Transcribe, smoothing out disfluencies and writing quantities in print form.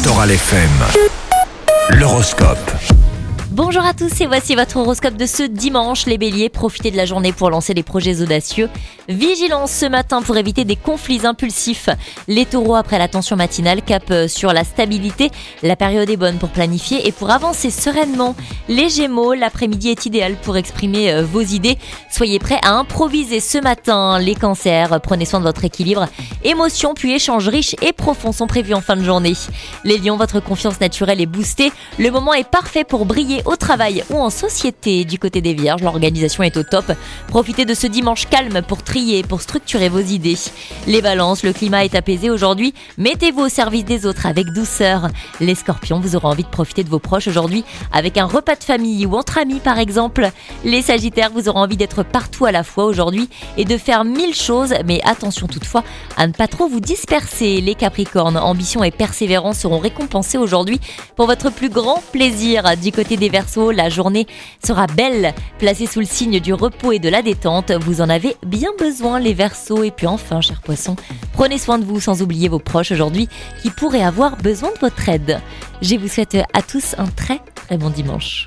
Littoral FM. L'horoscope. Bonjour à tous et voici votre horoscope de ce dimanche. Les béliers, profitez de la journée pour lancer des projets audacieux. Vigilance ce matin pour éviter des conflits impulsifs. Les taureaux, après la tension matinale, cap sur la stabilité. La période est bonne pour planifier et pour avancer sereinement. Les gémeaux, l'après-midi est idéal pour exprimer vos idées. Soyez prêts à improviser ce matin. Les cancers, prenez soin de votre équilibre. Émotions puis échanges riches et profonds sont prévus en fin de journée. Les lions, votre confiance naturelle est boostée. Le moment est parfait pour briller au travail ou en société. Du côté des vierges, l'organisation est au top. Profitez de ce dimanche calme pour trier, pour structurer vos idées. Les balances, le climat est apaisé aujourd'hui. Mettez-vous au service des autres avec douceur. Les scorpions, vous aurez envie de profiter de vos proches aujourd'hui avec un repas de famille ou entre amis par exemple. Les sagittaires, vous aurez envie d'être partout à la fois aujourd'hui et de faire 1000 choses, mais attention toutefois à ne pas trop vous disperser. Les capricornes, ambition et persévérance seront récompensés aujourd'hui pour votre plus grand plaisir. Du côté des Verseaux, la journée sera belle, placée sous le signe du repos et de la détente. Vous en avez bien besoin les Verseaux. Et puis enfin, chers poissons, prenez soin de vous sans oublier vos proches aujourd'hui qui pourraient avoir besoin de votre aide. Je vous souhaite à tous un très très bon dimanche.